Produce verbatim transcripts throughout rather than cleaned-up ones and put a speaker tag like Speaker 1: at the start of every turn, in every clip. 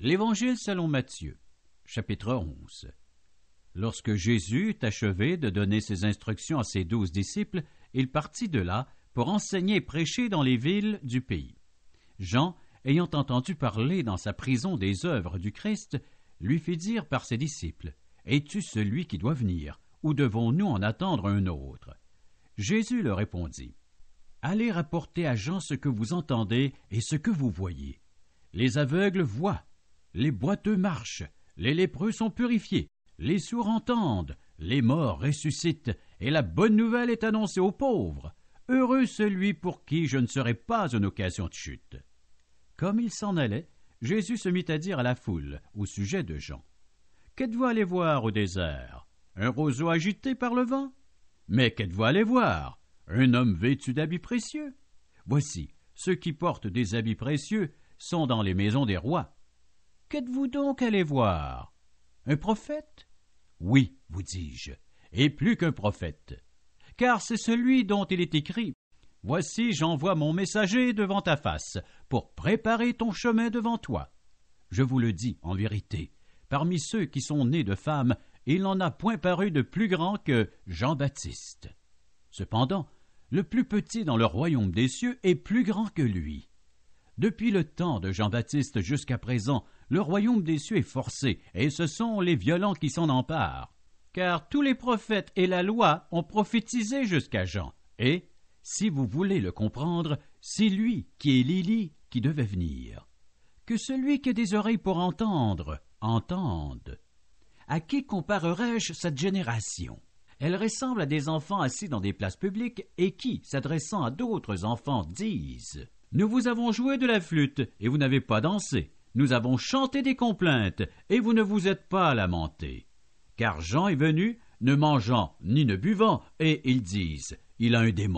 Speaker 1: L'Évangile selon Matthieu, chapitre onze. Lorsque Jésus eut achevé de donner ses instructions à ses douze disciples, il partit de là pour enseigner et prêcher dans les villes du pays. Jean, ayant entendu parler dans sa prison des œuvres du Christ, lui fit dire par ses disciples, « Es-tu celui qui doit venir, ou devons-nous en attendre un autre ?» Jésus leur répondit, « Allez rapporter à Jean ce que vous entendez et ce que vous voyez. Les aveugles voient, les boiteux marchent, les lépreux sont purifiés, les sourds entendent, les morts ressuscitent, et la bonne nouvelle est annoncée aux pauvres. Heureux celui pour qui je ne serai pas une occasion de chute. » Comme il s'en allait, Jésus se mit à dire à la foule au sujet de Jean, « Qu'êtes-vous allé voir au désert? Un roseau agité par le vent? Mais qu'êtes-vous allé voir? Un homme vêtu d'habits précieux? Voici, ceux qui portent des habits précieux sont dans les maisons des rois. Qu'êtes-vous donc allé voir? Un prophète? Oui, vous dis-je, et plus qu'un prophète. Car c'est celui dont il est écrit, « Voici, j'envoie mon messager devant ta face, pour préparer ton chemin devant toi. » Je vous le dis en vérité, parmi ceux qui sont nés de femmes, il n'en a point paru de plus grand que Jean-Baptiste. Cependant, le plus petit dans le royaume des cieux est plus grand que lui. Depuis le temps de Jean-Baptiste jusqu'à présent, le royaume des cieux est forcé, et ce sont les violents qui s'en emparent. Car tous les prophètes et la loi ont prophétisé jusqu'à Jean. Et, si vous voulez le comprendre, c'est lui qui est l'Élie qui devait venir. Que celui qui a des oreilles pour entendre, entende. À qui comparerai-je cette génération? Elle ressemble à des enfants assis dans des places publiques et qui, s'adressant à d'autres enfants, disent « Nous vous avons joué de la flûte et vous n'avez pas dansé. Nous avons chanté des complaintes et vous ne vous êtes pas lamentés. Car Jean est venu, ne mangeant ni ne buvant, et ils disent « Il a un démon. »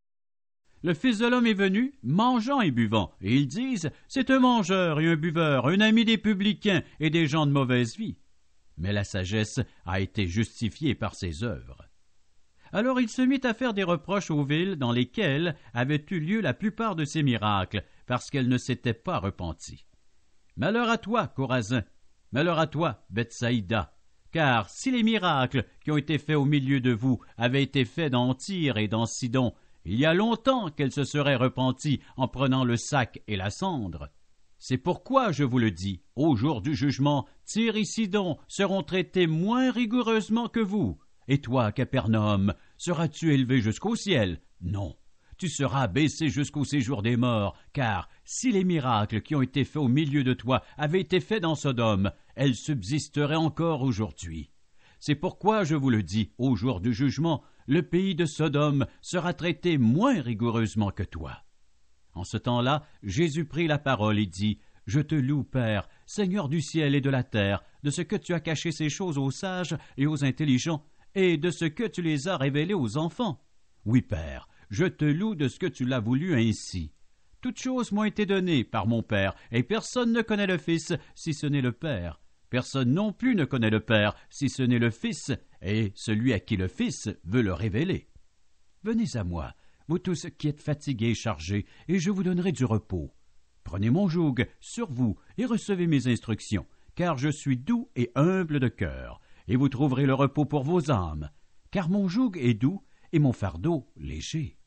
Speaker 1: Le Fils de l'homme est venu, mangeant et buvant, et ils disent « C'est un mangeur et un buveur, un ami des publicains et des gens de mauvaise vie. » Mais la sagesse a été justifiée par ses œuvres. Alors il se mit à faire des reproches aux villes dans lesquelles avaient eu lieu la plupart de ces miracles, parce qu'elles ne s'étaient pas repenties. Malheur à toi, Chorazin! Malheur à toi, Bethsaïda! Car si les miracles qui ont été faits au milieu de vous avaient été faits dans Tyr et dans Sidon, il y a longtemps qu'elles se seraient repenties en prenant le sac et la cendre. C'est pourquoi je vous le dis, au jour du jugement, Tyr et Sidon seront traités moins rigoureusement que vous. Et toi, Capernaum, seras-tu élevé jusqu'au ciel? Non, tu seras baissé jusqu'au séjour des morts, car si les miracles qui ont été faits au milieu de toi avaient été faits dans Sodome, elles subsisteraient encore aujourd'hui. C'est pourquoi je vous le dis, au jour du jugement, le pays de Sodome sera traité moins rigoureusement que toi. » En ce temps-là, Jésus prit la parole et dit, « Je te loue, Père, Seigneur du ciel et de la terre, de ce que tu as caché ces choses aux sages et aux intelligents, et de ce que tu les as révélées aux enfants. Oui, Père, je te loue de ce que tu l'as voulu ainsi. Toutes choses m'ont été données par mon Père, et personne ne connaît le Fils si ce n'est le Père. Personne non plus ne connaît le Père si ce n'est le Fils, et celui à qui le Fils veut le révéler. Venez à moi, vous tous qui êtes fatigués et chargés, et je vous donnerai du repos. Prenez mon joug sur vous et recevez mes instructions, car je suis doux et humble de cœur, et vous trouverez le repos pour vos âmes, car mon joug est doux et mon fardeau léger.